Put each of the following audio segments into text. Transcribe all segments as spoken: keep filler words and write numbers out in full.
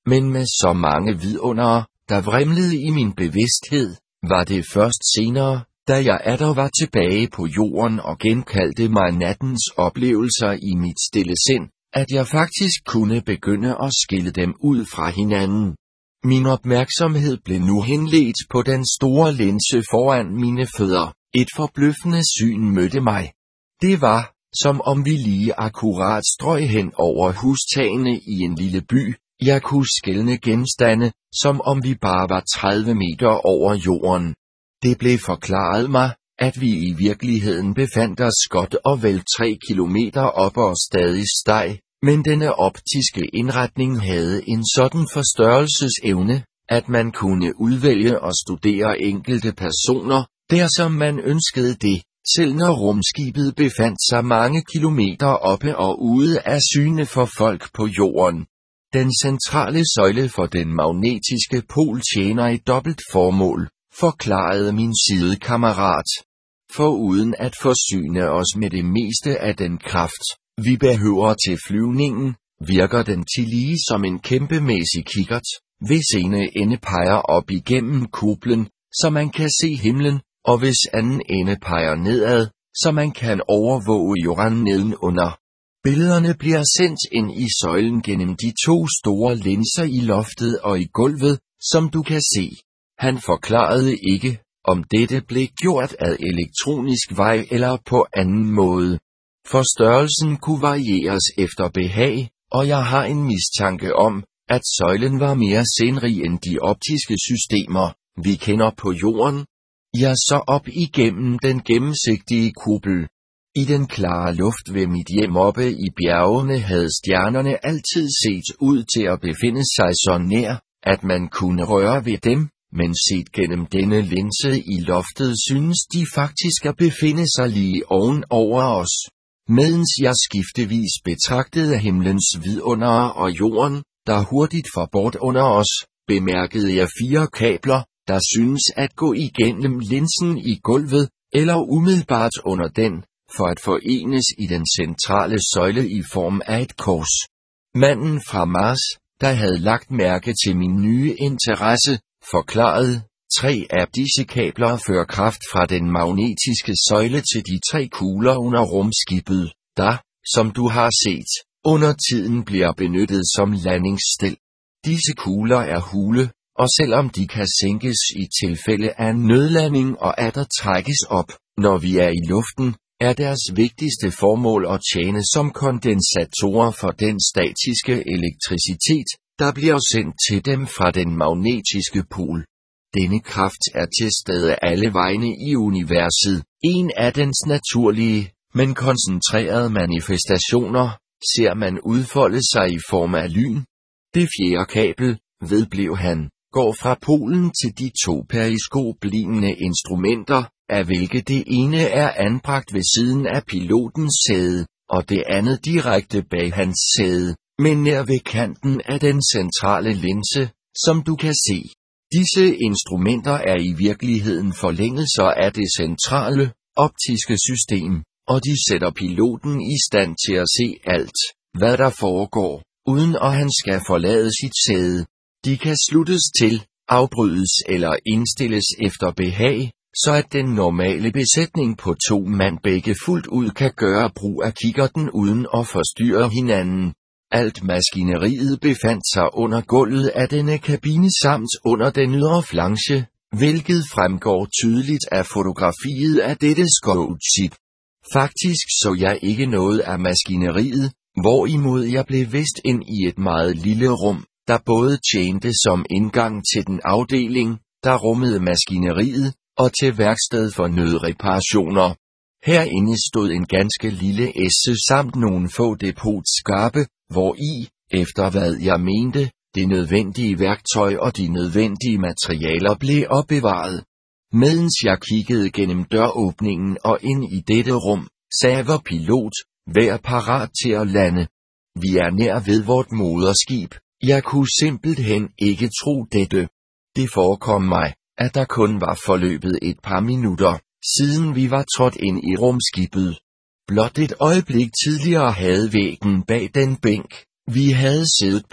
men med så mange vidundere, der vrimlede i min bevidsthed, var det først senere, da jeg atter var tilbage på jorden og genkaldte mig nattens oplevelser i mit stille sind, at jeg faktisk kunne begynde at skille dem ud fra hinanden. Min opmærksomhed blev nu henledt på den store linse foran mine fødder. Et forbløffende syn mødte mig. Det var, som om vi lige akkurat strøg hen over hustagene i en lille by. Jeg kunne skelne genstande, som om vi bare var tredive meter over jorden. Det blev forklaret mig, at vi i virkeligheden befandt os godt og vel tre kilometer op og stadig steg, men denne optiske indretning havde en sådan forstørrelsesevne, at man kunne udvælge og studere enkelte personer, der som man ønskede det, selv når rumskibet befandt sig mange kilometer oppe og ude af syne for folk på jorden. Den centrale søjle for den magnetiske pol tjener et dobbelt formål, forklarede min sidekammerat. Foruden at forsyne os med det meste af den kraft, vi behøver til flyvningen, virker den tillige som en kæmpemæssig kikkert, hvis ene ende peger op igennem kuplen, så man kan se himlen, og hvis anden ende peger nedad, så man kan overvåge jorden nedenunder. Billederne bliver sendt ind i søjlen gennem de to store linser i loftet og i gulvet, som du kan se. Han forklarede ikke, om dette blev gjort ad elektronisk vej eller på anden måde. Forstørrelsen kunne varieres efter behag, og jeg har en mistanke om, at søjlen var mere sindrig end de optiske systemer, vi kender på jorden. Jeg så op igennem den gennemsigtige kuppel. I den klare luft ved mit hjem oppe i bjergene havde stjernerne altid set ud til at befinde sig så nær, at man kunne røre ved dem, men set gennem denne linse i loftet synes de faktisk at befinde sig lige oven over os. Medens jeg skiftevis betragtede himlens vidundere og jorden, der hurtigt forbort under os, bemærkede jeg fire kabler, der synes at gå igennem linsen i gulvet, eller umiddelbart under den, for at forenes i den centrale søjle i form af et kors. Manden fra Mars, der havde lagt mærke til min nye interesse, forklarede, tre af disse kabler fører kraft fra den magnetiske søjle til de tre kugler under rumskibet, der, som du har set, under tiden bliver benyttet som landingsstel. Disse kugler er hule, og selvom de kan sænkes i tilfælde af nødlanding og atter trækkes op, når vi er i luften, er deres vigtigste formål at tjene som kondensatorer for den statiske elektricitet, der bliver sendt til dem fra den magnetiske pol. Denne kraft er til stede alle vegne i universet, en af dens naturlige, men koncentrerede manifestationer, ser man udfolde sig i form af lyn. Det fjerde kabel, vedblev han, går fra polen til de to periskop-lignende instrumenter, af hvilke det ene er anbragt ved siden af pilotens sæde, og det andet direkte bag hans sæde, men nær ved kanten af den centrale linse, som du kan se. Disse instrumenter er i virkeligheden forlængelser af det centrale, optiske system, og de sætter piloten i stand til at se alt, hvad der foregår, uden at han skal forlade sit sæde. De kan sluttes til, afbrydes eller indstilles efter behag, så at den normale besætning på to mand begge fuldt ud kan gøre brug af kikkerten uden at forstyrre hinanden. Alt maskineriet befandt sig under gulvet af denne kabine samt under den ydre flanche, hvilket fremgår tydeligt af fotografiet af dette scoutship. Faktisk så jeg ikke noget af maskineriet, hvorimod jeg blev vist ind i et meget lille rum, der både tjente som indgang til den afdeling, der rummede maskineriet, og til værksted for nødreparationer. Herinde stod en ganske lille esse samt nogle få depotskabe, hvori, efter hvad jeg mente, det nødvendige værktøj og de nødvendige materialer blev opbevaret. Medens jeg kiggede gennem døråbningen og ind i dette rum, sagde vor pilot, vær parat til at lande. Vi er nær ved vort moderskib. Jeg kunne simpelthen ikke tro dette. Det forekom mig, at der kun var forløbet et par minutter, siden vi var trådt ind i rumskibet. Blot et øjeblik tidligere havde væggen bag den bænk, vi havde siddet på,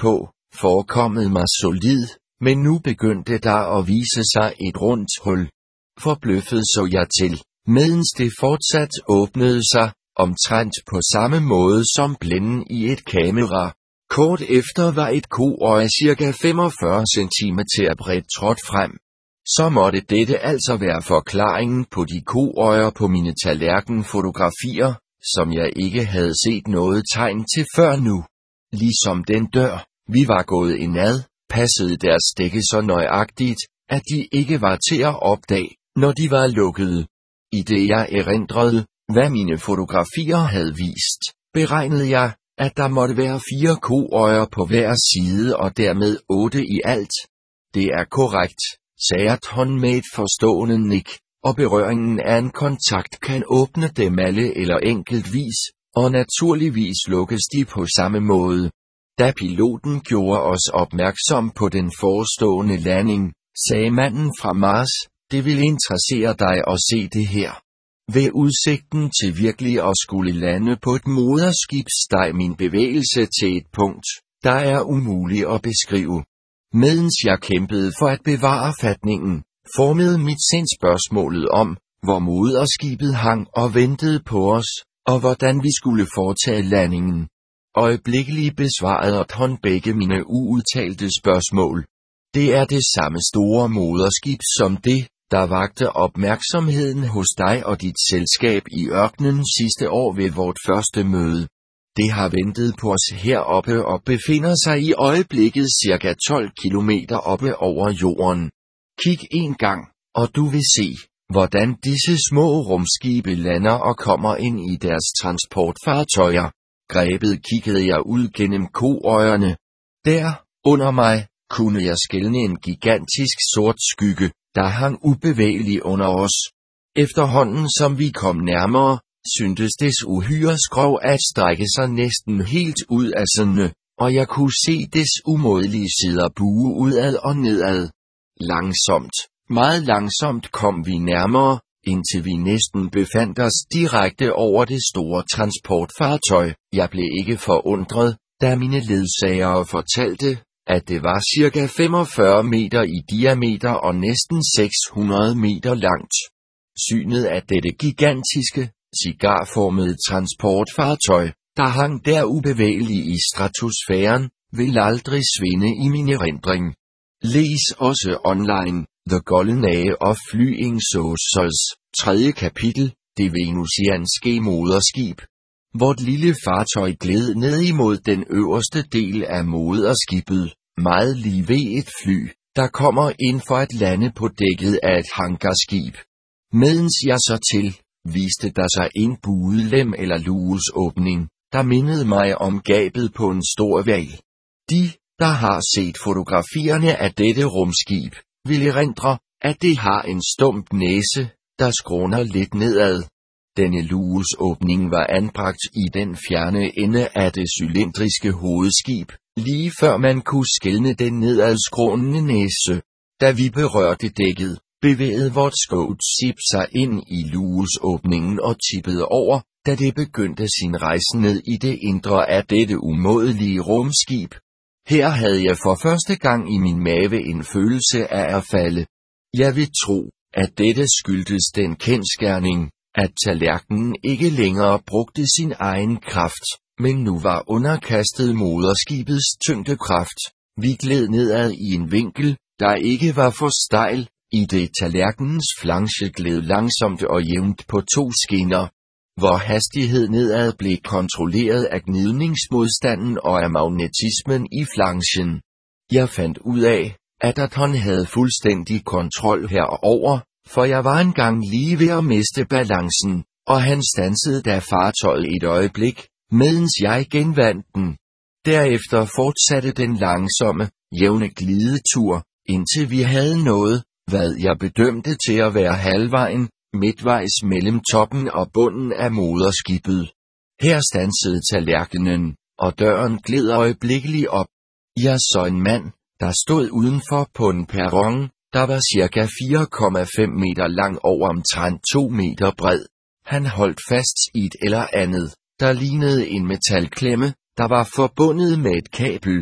forekommet mig solid, men nu begyndte der at vise sig et rundt hul. Forbløffet så jeg til, medens det fortsat åbnede sig, omtrent på samme måde som blænden i et kamera. Kort efter var et koøje cirka femogfyrre centimeter bredt trådt frem. Så måtte dette altså være forklaringen på de koøjer på mine tallerkenfotografier, som jeg ikke havde set noget tegn til før nu. Ligesom den dør, vi var gået indad, passede deres dække så nøjagtigt, at de ikke var til at opdage, når de var lukkede. I det jeg erindrede, hvad mine fotografier havde vist, beregnede jeg, at der måtte være fire koøjer på hver side og dermed otte i alt. Det er korrekt, sagde Ton med et forstående nik, og berøringen af en kontakt kan åbne dem alle eller enkeltvis, og naturligvis lukkes de på samme måde. Da piloten gjorde os opmærksom på den forestående landing, sagde manden fra Mars, det vil interessere dig at se det her. Ved udsigten til virkelig at skulle lande på et moderskib steg min bevægelse til et punkt, der er umuligt at beskrive. Medens jeg kæmpede for at bevare fatningen, formede mit sind spørgsmålet om, hvor moderskibet hang og ventede på os, og hvordan vi skulle foretage landingen. Øjeblikkeligt besvarede Ton begge mine uudtalte spørgsmål. Det er det samme store moderskib som det, der vakte opmærksomheden hos dig og dit selskab i ørkenen sidste år ved vort første møde. Det har ventet på os heroppe og befinder sig i øjeblikket cirka tolv kilometer oppe over jorden. Kig en gang, og du vil se, hvordan disse små rumskibe lander og kommer ind i deres transportfartøjer. Grebet kiggede jeg ud gennem koøjerne. Der, under mig, kunne jeg skelne en gigantisk sort skygge, der hang ubevægelig under os. Efterhånden som vi kom nærmere, syntes des uhyre skrov at strække sig næsten helt ud af sindene, og jeg kunne se des umådelige sider bue udad og nedad. Langsomt, meget langsomt kom vi nærmere, indtil vi næsten befandt os direkte over det store transportfartøj. Jeg blev ikke forundret, da mine ledsagere fortalte, at det var cirka femogfyrre meter i diameter og næsten seks hundrede meter langt. Synet af dette gigantiske, cigarformede transportfartøj, der hang der ubevægelig i stratosfæren, vil aldrig svinde i min erindring. Læs også online, The Golden Age of Flying Saucers, tredje kapitel, det venusianske moderskib. Vort lille fartøj gled ned imod den øverste del af moderskibet, meget lige ved et fly, der kommer ind for at lande på dækket af et hangarskib. Medens jeg så til, viste der sig en budelem eller lugesåbning, der mindede mig om gabet på en stor hval. De, der har set fotografierne af dette rumskib, vil erindre, at det har en stump næse, der skråner lidt nedad. Denne lugesåbning var anbragt i den fjerne ende af det cylindriske hovedskib, lige før man kunne skelne den nedadskrånende næse. Da vi berørte dækket, bevægede vort skib sig ind i lugesåbningen og tippede over, da det begyndte sin rejse ned i det indre af dette umådelige rumskib. Her havde jeg for første gang i min mave en følelse af at falde. Jeg vil tro, at dette skyldtes den kendsgerning, at tallerkenen ikke længere brugte sin egen kraft, men nu var underkastet moderskibets tyngdekraft. Vi gled nedad i en vinkel, der ikke var for stejl, i det tallerkenens flanche gled langsomt og jævnt på to skinner. Vor hastighed nedad blev kontrolleret af gnidningsmodstanden og af magnetismen i flanchen. Jeg fandt ud af, at Aton havde fuldstændig kontrol herover, for jeg var engang lige ved at miste balancen, og han standsede da fartøjet et øjeblik, medens jeg genvandt den. Derefter fortsatte den langsomme, jævne glidetur, indtil vi havde nået, hvad jeg bedømte til at være halvvejen, midtvejs mellem toppen og bunden af moderskibet. Her standsede tallerkenen, og døren gled øjeblikkeligt op. Jeg så en mand, der stod udenfor på en perron, der var cirka fire komma fem meter lang og omtrent to meter bred. Han holdt fast i et eller andet, der lignede en metalklemme, der var forbundet med et kabel.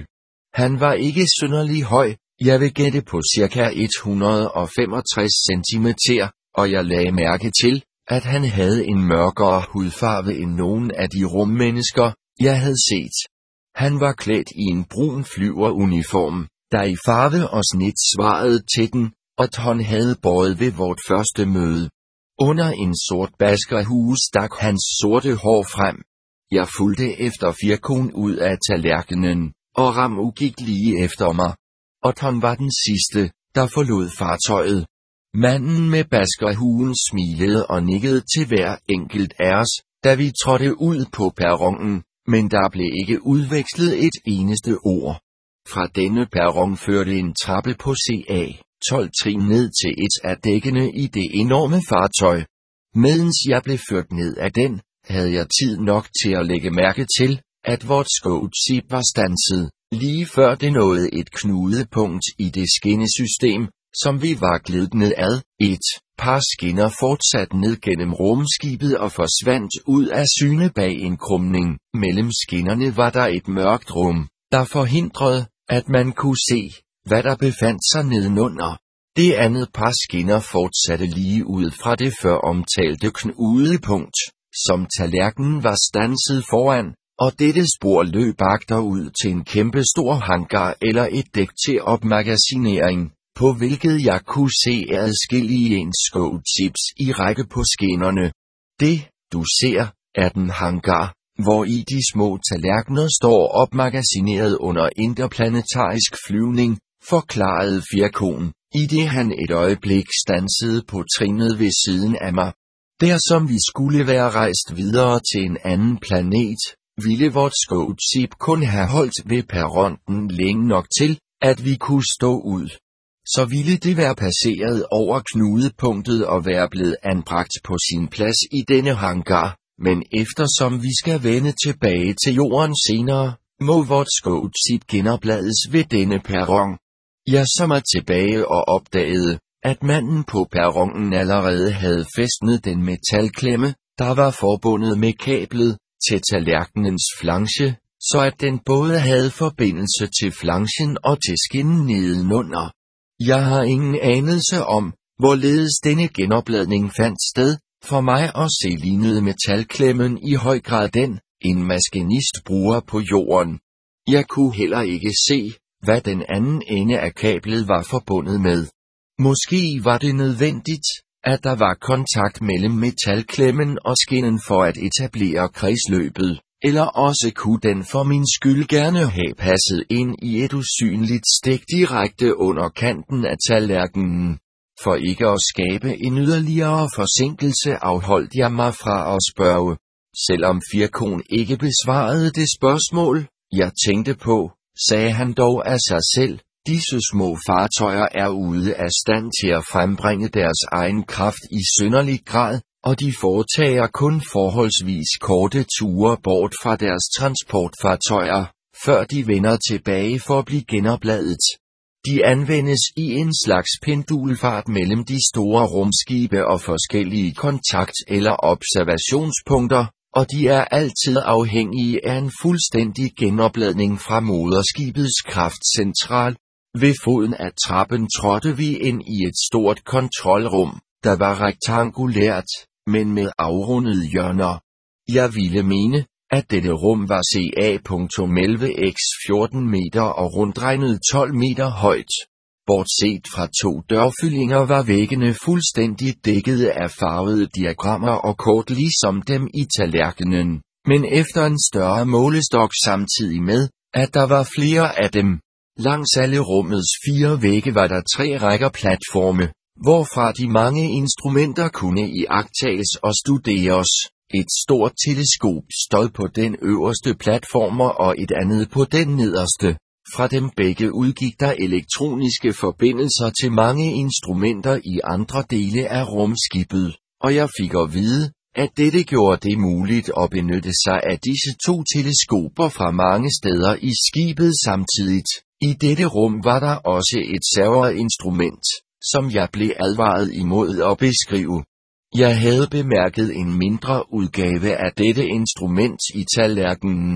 Han var ikke synderlig høj, jeg vil gætte på cirka et hundrede og femogtres centimeter, og jeg lagde mærke til, at han havde en mørkere hudfarve end nogen af de rummennesker, jeg havde set. Han var klædt i en brun flyveruniform, der i farve og snit svarede til den, og han havde båret ved vort første møde. Under en sort baskerhue stak hans sorte hår frem. Jeg fulgte efter Firkon ud af tallerkenen, og Ramu gik lige efter mig. Og han var den sidste, der forlod fartøjet. Manden med baskerhuen smilede og nikkede til hver enkelt af os, da vi trådte ud på perronen, men der blev ikke udvekslet et eneste ord. Fra denne perron førte en trappe på ca. tolv trin ned til et af dækkene i det enorme fartøj. Medens jeg blev ført ned af den, havde jeg tid nok til at lægge mærke til, at vort skibskib var standset, lige før det nåede et knudepunkt i det skinnesystem, som vi var gledet ned ad. Et par skinner fortsatte ned gennem rumskibet og forsvandt ud af syne bag en krumning. Mellem skinnerne var der et mørkt rum, der forhindrede, at man kunne se, hvad der befandt sig nedenunder. Det andet par skinner fortsatte lige ud fra det før omtalte knudepunkt, som tallerkenen var standset foran, og dette spor løb agterud til en kæmpe stor hangar eller et dæk til opmagasinering, på hvilket jeg kunne se adskillige enskibs i række på skinnerne. Det, du ser, er den hangar, hvor i de små tallerkener står opmagasineret under interplanetarisk flyvning, forklarede Firkon, i det han et øjeblik stansede på trinet ved siden af mig. Der som vi skulle være rejst videre til en anden planet, ville vort skibskib kun have holdt ved perronen længe nok til, at vi kunne stå ud. Så ville det være passeret over knudepunktet og være blevet anbragt på sin plads i denne hangar, men eftersom vi skal vende tilbage til jorden senere, må vort skibskib genoplades ved denne perron. Jeg så mig tilbage og opdagede, at manden på perronen allerede havde fæstnet den metalklemme, der var forbundet med kablet, til tallerkenens flanche, så at den både havde forbindelse til flanchen og til skinnen nedenunder. Jeg har ingen anelse om, hvorledes denne genopladning fandt sted. For mig at se lignede metalklemmen i høj grad den, en maskinist bruger på jorden. Jeg kunne heller ikke se, hvad den anden ende af kablet var forbundet med. Måske var det nødvendigt, at der var kontakt mellem metalklemmen og skinnen for at etablere kredsløbet, eller også kunne den for min skyld gerne have passet ind i et usynligt stik direkte under kanten af tallerkenen. For ikke at skabe en yderligere forsinkelse afholdt jeg mig fra at spørge. Selvom Firkon ikke besvarede det spørgsmål, jeg tænkte på, sagde han dog af sig selv, disse små fartøjer er ude af stand til at frembringe deres egen kraft i synderlig grad, og de foretager kun forholdsvis korte ture bort fra deres transportfartøjer, før de vender tilbage for at blive genopladet. De anvendes i en slags pendulfart mellem de store rumskibe og forskellige kontakt- eller observationspunkter, og de er altid afhængige af en fuldstændig genopladning fra moderskibets kraftcentral. Ved foden af trappen trådte vi ind i et stort kontrolrum, der var rektangulært, men med afrundede hjørner. Jeg ville mene, at dette rum var ca elleve gange fjorten meter og rundregnet tolv meter højt. Bortset fra to dørfyllinger var væggene fuldstændig dækket af farvede diagrammer og kort ligesom dem i tallerkenen, men efter en større målestok samtidig med, at der var flere af dem. Langs alle rummets fire vægge var der tre rækker platforme, hvorfra de mange instrumenter kunne iagttages og studeres. Et stort teleskop stod på den øverste platform og et andet på den nederste. Fra dem begge udgik der elektroniske forbindelser til mange instrumenter i andre dele af rumskibet, og jeg fik at vide, at dette gjorde det muligt at benytte sig af disse to teleskoper fra mange steder i skibet samtidigt. I dette rum var der også et serverinstrument, som jeg blev advaret imod at beskrive. Jeg havde bemærket en mindre udgave af dette instrument i tallerkenen.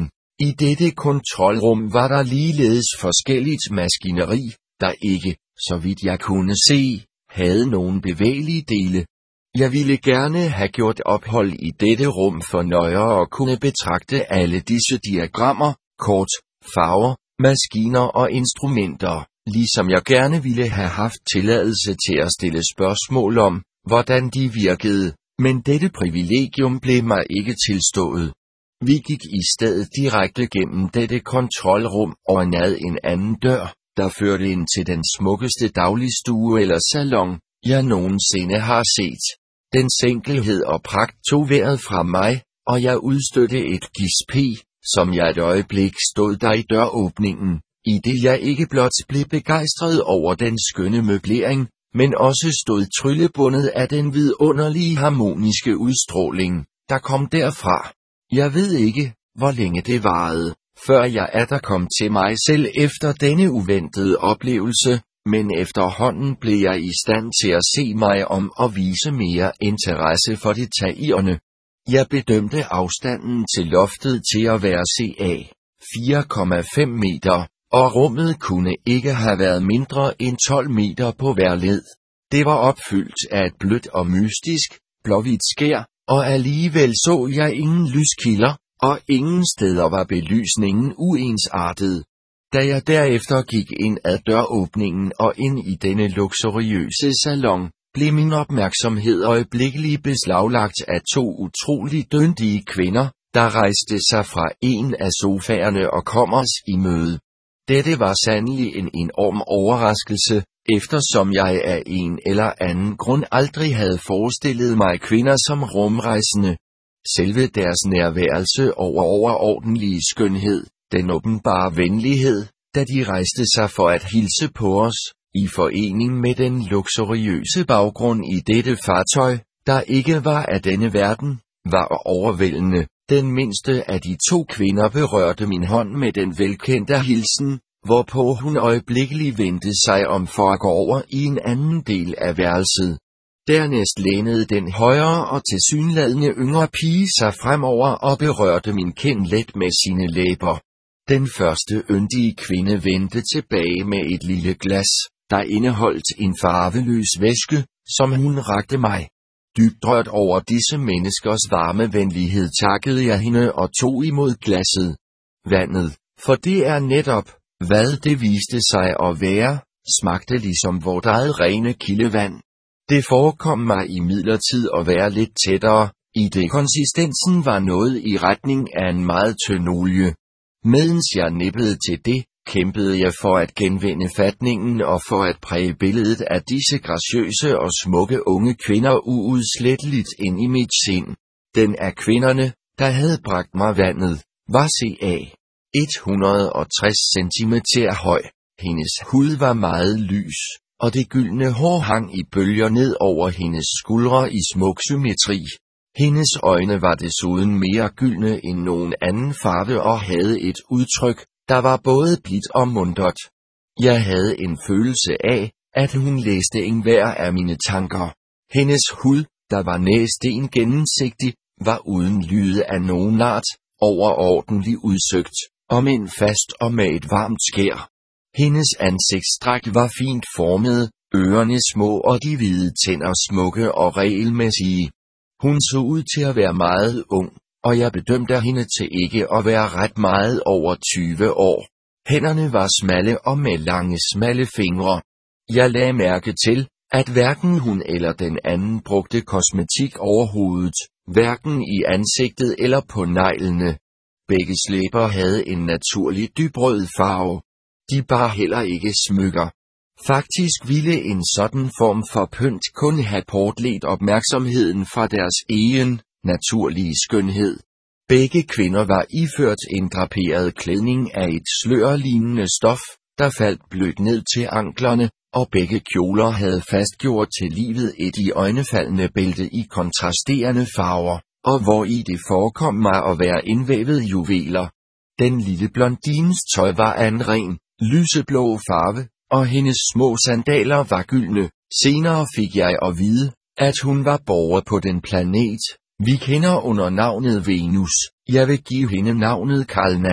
I dette kontrolrum var der ligeledes forskelligt maskineri, der ikke, så vidt jeg kunne se, havde nogen bevægelige dele. Jeg ville gerne have gjort ophold i dette rum for nøjere og kunne betragte alle disse diagrammer, kort, farver, maskiner og instrumenter, ligesom jeg gerne ville have haft tilladelse til at stille spørgsmål om, hvordan de virkede, men dette privilegium blev mig ikke tilstået. Vi gik i stedet direkte gennem dette kontrolrum og ned en anden dør, der førte ind til den smukkeste dagligstue eller salon, jeg nogensinde har set. Dens enkelhed og pragt tog vejret fra mig, og jeg udstødte et gisp, som jeg et øjeblik stod der i døråbningen, i det jeg ikke blot blev begejstret over den skønne møblering, men også stod tryllebundet af den vidunderlige harmoniske udstråling, der kom derfra. Jeg ved ikke, hvor længe det varede, før jeg atter kom til mig selv efter denne uventede oplevelse, men efterhånden blev jeg i stand til at se mig om og vise mere interesse for detaljerne. Jeg bedømte afstanden til loftet til at være ca. fire komma fem meter, og rummet kunne ikke have været mindre end tolv meter på hver led. Det var opfyldt af et blødt og mystisk, blåhvidt skær, og alligevel så jeg ingen lyskilder, og ingen steder var belysningen uensartet. Da jeg derefter gik ind ad døråbningen og ind i denne luksuriøse salon, blev min opmærksomhed øjeblikkeligt beslaglagt af to utrolig dyndige kvinder, der rejste sig fra en af sofaerne og kom os i møde. Dette var sandelig en enorm overraskelse, eftersom jeg af en eller anden grund aldrig havde forestillet mig kvinder som rumrejsende. Selve deres nærværelse over overordentlig skønhed, den åbenbare venlighed, da de rejste sig for at hilse på os, i forening med den luksuriøse baggrund i dette fartøj, der ikke var af denne verden, var overvældende. Den mindste af de to kvinder berørte min hånd med den velkendte hilsen, hvorpå hun øjeblikkeligt vendte sig om for at gå over i en anden del af værelset. Dernæst lænede den højre og tilsyneladende yngre pige sig fremover og berørte min kind let med sine læber. Den første yndige kvinde vendte tilbage med et lille glas, der indeholdt en farveløs væske, som hun rakte mig. Dybt rørt over disse menneskers varme venlighed takkede jeg hende og tog imod glasset. Vandet, for det er netop, hvad det viste sig at være, smagte ligesom vort eget rene kildevand. Det forekom mig imidlertid at være lidt tættere, i det konsistensen var noget i retning af en meget tynd olie. Medens jeg nippede til det, kæmpede jeg for at genvinde fatningen og for at præge billedet af disse graciøse og smukke unge kvinder uudsletteligt ind i mit sind. Den af kvinderne, der havde bragt mig vandet, var ca. et hundrede og tres centimeter høj. Hendes hud var meget lys, og det gyldne hår hang i bølger ned over hendes skuldre i smuk symmetri. Hendes øjne var desuden mere gyldne end nogen anden farve og havde et udtryk, der var både blidt og muntert. Jeg havde en følelse af, at hun læste enhver af mine tanker. Hendes hud, der var næsten gennemsigtig, var uden lyde af nogen art, overordentlig udsøgt, om end fast og med et varmt skær. Hendes ansigtstræk var fint formet, ørerne små og de hvide tænder smukke og regelmæssige. Hun så ud til at være meget ung, og jeg bedømte hende til ikke at være ret meget over tyve år. Hænderne var smalle og med lange smalle fingre. Jeg lagde mærke til, at hverken hun eller den anden brugte kosmetik overhovedet, hverken i ansigtet eller på neglene. Begge læber havde en naturlig dybrød farve. De bar heller ikke smykker. Faktisk ville en sådan form for pynt kun have portledt opmærksomheden fra deres egen, naturlige skønhed. Begge kvinder var iført en draperet klædning af et slørlignende stof, der faldt blødt ned til anklerne, og begge kjoler havde fastgjort til livet et iøjnefaldende bælte i kontrasterende farver, og hvor i det forekom mig at være indvævet juveler. Den lille blondines tøj var af en ren, lyseblå farve, og hendes små sandaler var gyldne. Senere fik jeg at vide, at hun var borger på den planet, vi kender under navnet Venus. Jeg vil give hende navnet Kalna.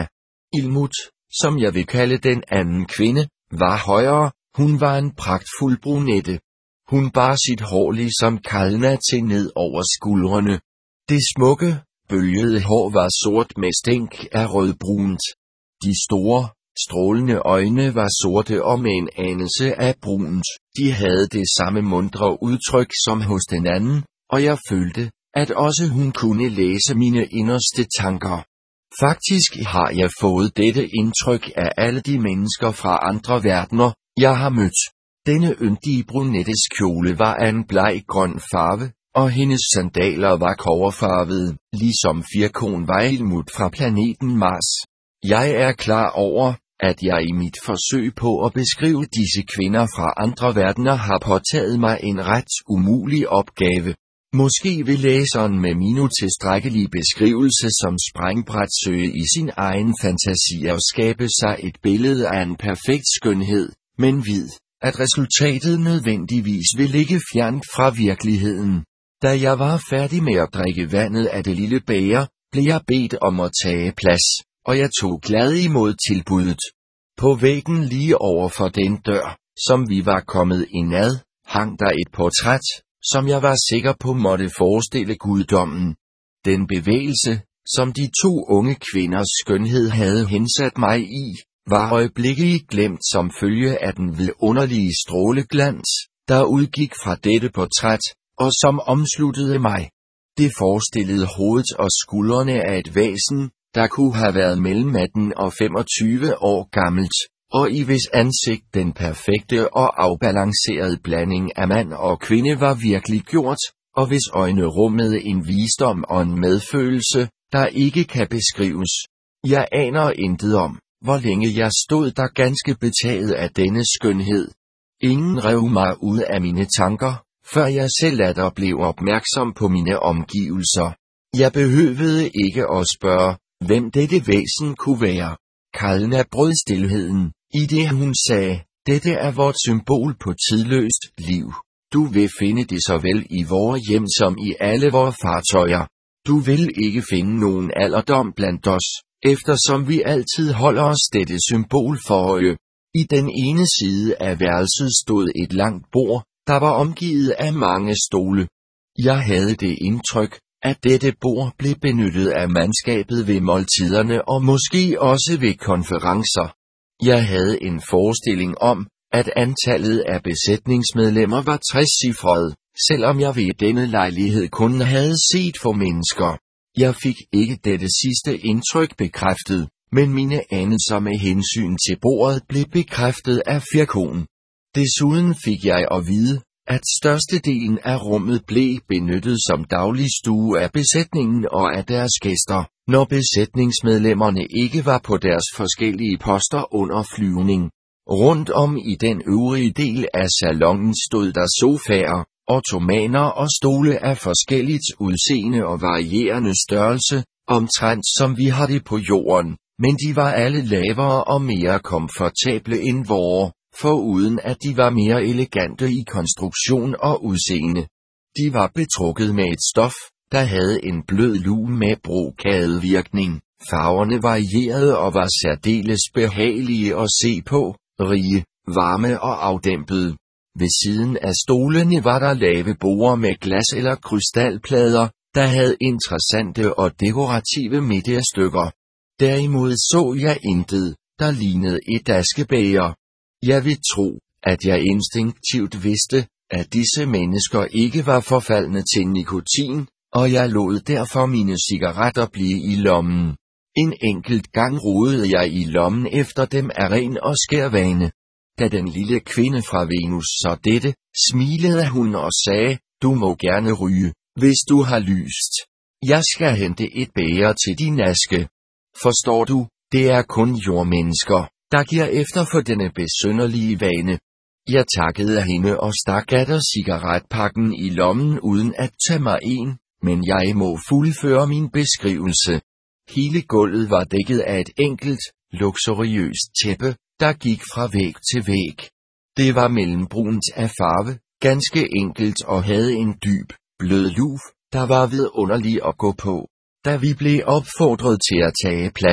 Ilmut, som jeg vil kalde den anden kvinde, var højere. Hun var en pragtfuld brunette. Hun bar sit hår ligesom Kalna til ned over skuldrene. Det smukke, bølgede hår var sort med stænk af rødbrunt. De store, strålende øjne var sorte og med en anelse af brunt. De havde det samme mundre udtryk som hos den anden, og jeg følte, at også hun kunne læse mine inderste tanker. Faktisk har jeg fået dette indtryk af alle de mennesker fra andre verdener, jeg har mødt. Denne yndige brunettes kjole var af en bleg grøn farve, og hendes sandaler var kobberfarvede, ligesom Firkon var Ilmut fra planeten Mars. Jeg er klar over, at jeg i mit forsøg på at beskrive disse kvinder fra andre verdener har påtaget mig en ret umulig opgave. Måske vil læseren med min utilstrækkelige beskrivelse som springbræt søge i sin egen fantasi og skabe sig et billede af en perfekt skønhed, men vid, at resultatet nødvendigvis vil ligge fjernt fra virkeligheden. Da jeg var færdig med at drikke vandet af det lille bæger, blev jeg bedt om at tage plads, og jeg tog glad imod tilbuddet. På væggen lige over for den dør, som vi var kommet ind ad, hang der et portræt, som jeg var sikker på måtte forestille guddommen. Den bevægelse, som de to unge kvinders skønhed havde hensat mig i, var øjeblikkeligt glemt som følge af den vidunderlige stråleglans, der udgik fra dette portræt, og som omsluttede mig. Det forestillede hovedet og skuldrene af et væsen, der kunne have været mellem atten og femogtyve år gammelt, og i hvis ansigt den perfekte og afbalancerede blanding af mand og kvinde var virkelig gjort, og hvis øjne rummede en visdom og en medfølelse, der ikke kan beskrives. Jeg aner intet om, hvor længe jeg stod der ganske betaget af denne skønhed. Ingen rev mig ud af mine tanker, før jeg selv atter blev opmærksom på mine omgivelser. Jeg behøvede ikke at spørge, hvem dette væsen kunne være. Kalna brød stilheden, i det hun sagde, dette er vort symbol på tidløst liv. Du vil finde det såvel i vores hjem som i alle vores fartøjer. Du vil ikke finde nogen alderdom blandt os, eftersom vi altid holder os dette symbol for øje. I den ene side af værelset stod et langt bord, der var omgivet af mange stole. Jeg havde det indtryk, at dette bord blev benyttet af mandskabet ved måltiderne og måske også ved konferencer. Jeg havde en forestilling om, at antallet af besætningsmedlemmer var tres-cifret, selvom jeg ved denne lejlighed kun havde set få mennesker. Jeg fik ikke dette sidste indtryk bekræftet, men mine anelser med hensyn til bordet blev bekræftet af Firkon. Desuden fik jeg at vide, at størstedelen af rummet blev benyttet som dagligstue af besætningen og af deres gæster, når besætningsmedlemmerne ikke var på deres forskellige poster under flyvning. Rundt om i den øvrige del af salonen stod der sofaer, ottomaner og stole af forskelligt udseende og varierende størrelse, omtrent som vi har det på jorden, men de var alle lavere og mere komfortable end vore, foruden at de var mere elegante i konstruktion og udseende. De var betrukket med et stof, der havde en blød lun med brokadevirkning. Farverne varierede og var særdeles behagelige at se på, rige, varme og afdæmpede. Ved siden af stolene var der lave borde med glas eller krystalplader, der havde interessante og dekorative midterstykker. Derimod så jeg intet, der lignede et askebæger. Jeg vil tro, at jeg instinktivt vidste, at disse mennesker ikke var forfaldne til nikotin, og jeg lod derfor mine cigaretter blive i lommen. En enkelt gang rodede jeg i lommen efter dem af ren og skær vane. Da den lille kvinde fra Venus så dette, smilede hun og sagde, du må gerne ryge, hvis du har lyst. Jeg skal hente et bæger til din aske. Forstår du, det er kun jordmennesker, der giver efter for denne besynderlige vane. Jeg takkede hende og stak atter cigaretpakken i lommen uden at tage mig en, men jeg må fuldføre min beskrivelse. Hele gulvet var dækket af et enkelt, luksuriøst tæppe, der gik fra væg til væg. Det var mellembrunt af farve, ganske enkelt og havde en dyb, blød luv, der var vidunderlig at gå på. Da vi blev opfordret til at tage plads,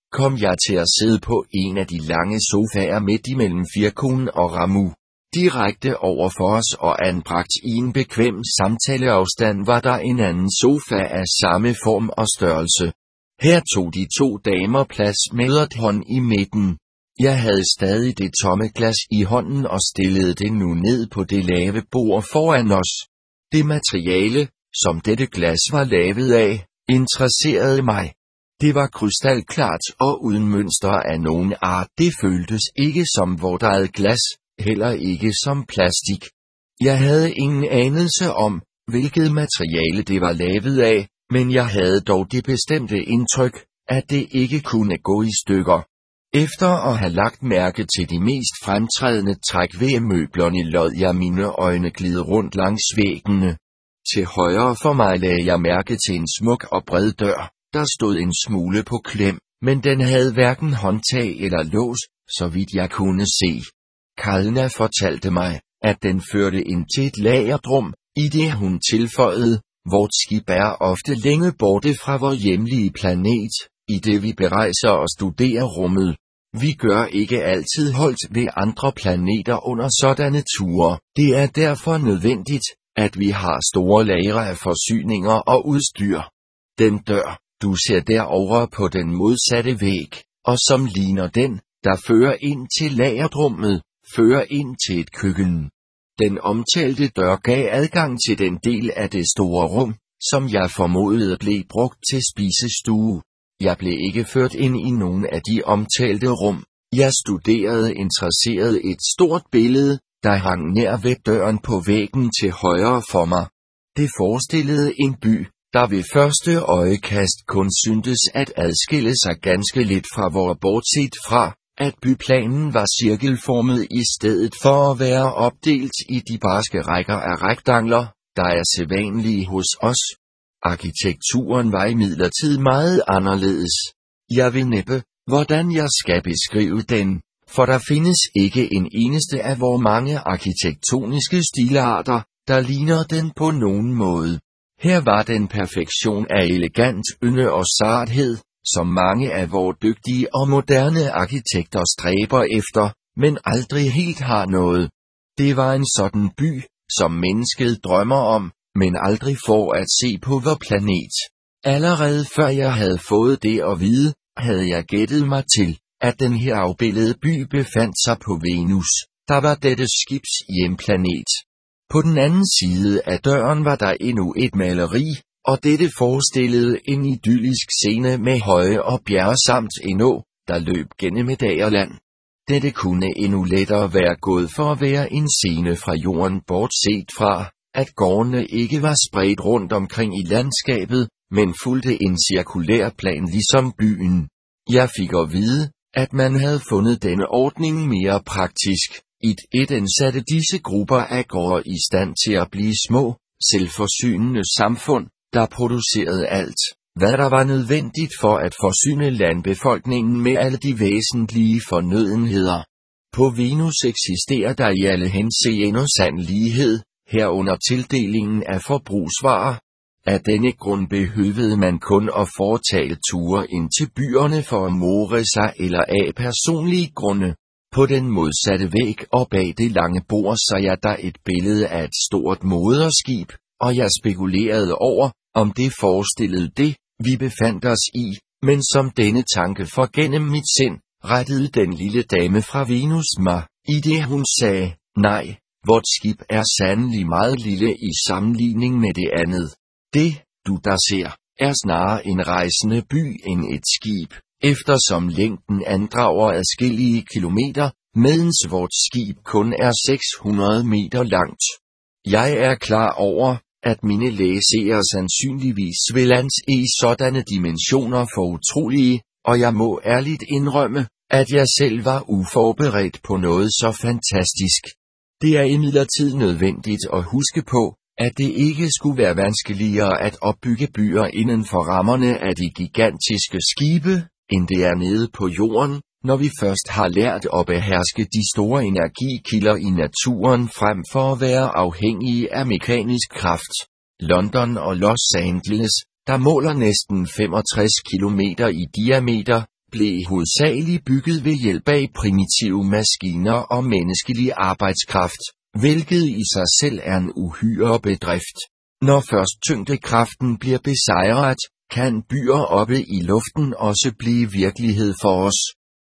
kom jeg til at sidde på en af de lange sofaer midt imellem Firkun og Ramu. Direkte over for os og anbragt i en bekvem samtaleafstand var der en anden sofa af samme form og størrelse. Her tog de to damer plads med et hånd i midten. Jeg havde stadig det tomme glas i hånden og stillede det nu ned på det lave bord foran os. Det materiale, som dette glas var lavet af, interesserede mig. Det var krystalklart og uden mønster af nogen art. Det føltes ikke som vort eget glas, heller ikke som plastik. Jeg havde ingen anelse om, hvilket materiale det var lavet af, men jeg havde dog det bestemte indtryk, at det ikke kunne gå i stykker. Efter at have lagt mærke til de mest fremtrædende træk ved møblerne, lod jeg mine øjne glide rundt langs væggene. Til højre for mig lagde jeg mærke til en smuk og bred dør, der stod en smule på klem, men den havde hverken håndtag eller lås, så vidt jeg kunne se. Kalna fortalte mig, at den førte ind til et lagerdrum, i det hun tilføjede, vort skib er ofte længe borte fra vor hjemlige planet, i det vi berejser og studerer rummet. Vi gør ikke altid holdt ved andre planeter under sådanne ture. Det er derfor nødvendigt, at vi har store lagre af forsyninger og udstyr. Den dør, du ser derovre på den modsatte væg, og som ligner den, der fører ind til lagerdrummet, fører ind til et køkken. Den omtalte dør gav adgang til den del af det store rum, som jeg formodede blev brugt til spisestue. Jeg blev ikke ført ind i nogen af de omtalte rum. Jeg studerede interesseret et stort billede, der hang nær ved døren på væggen til højre for mig. Det forestillede en by, der ved første øjekast kun syntes at adskille sig ganske lidt fra vor, bortset fra, at byplanen var cirkelformet i stedet for at være opdelt i de barske rækker af rektangler, der er sædvanlige hos os. Arkitekturen var imidlertid meget anderledes. Jeg ved næppe, hvordan jeg skal beskrive den, for der findes ikke en eneste af vores mange arkitektoniske stilarter, der ligner den på nogen måde. Her var den perfektion af elegant ynde og sarthed, som mange af vores dygtige og moderne arkitekter stræber efter, men aldrig helt har noget. Det var en sådan by, som mennesket drømmer om, men aldrig får at se på vor planet. Allerede før jeg havde fået det at vide, havde jeg gættet mig til, at den her afbildede by befandt sig på Venus, der var dette skibs hjemplanet. På den anden side af døren var der endnu et maleri, og dette forestillede en idyllisk scene med høje og bjerge samt en å, der løb gennem et agerland. Dette kunne endnu lettere være gået for at være en scene fra jorden, bortset fra, at gårdene ikke var spredt rundt omkring i landskabet, men fulgte en cirkulær plan ligesom byen. Jeg fik at vide, at man havde fundet denne ordning mere praktisk. I et ansatte disse grupper af gårde i stand til at blive små, selvforsynende samfund, der producerede alt, hvad der var nødvendigt for at forsyne landbefolkningen med alle de væsentlige fornødenheder. På Venus eksisterer der i alle henseender sand lighed, herunder tildelingen af forbrugsvarer. Af denne grund behøvede man kun at foretage ture ind til byerne for at more sig eller af personlige grunde. På den modsatte væg og bag det lange bord så jeg der et billede af et stort moderskib, og jeg spekulerede over, om det forestillede det, vi befandt os i, men som denne tanke for gennem mit sind, rettede den lille dame fra Venus mig, i det hun sagde, nej, vort skib er sandelig meget lille i sammenligning med det andet. Det, du der ser, er snarere en rejsende by end et skib, eftersom længden andrager adskillige kilometer, medens vort skib kun er seks hundrede meter langt. Jeg er klar over, at mine læsere sandsynligvis vil anse sådanne dimensioner for utrolige, og jeg må ærligt indrømme, at jeg selv var uforberedt på noget så fantastisk. Det er imidlertid nødvendigt at huske på, at det ikke skulle være vanskeligere at opbygge byer inden for rammerne af de gigantiske skibe, end det er nede på jorden, når vi først har lært at beherske de store energikilder i naturen frem for at være afhængige af mekanisk kraft. London og Los Angeles, der måler næsten femogtres kilometer i diameter, blev hovedsageligt bygget ved hjælp af primitive maskiner og menneskelig arbejdskraft, hvilket i sig selv er en uhyre bedrift. Når først tyngdekraften bliver besejret, kan byer oppe i luften også blive virkelighed for os.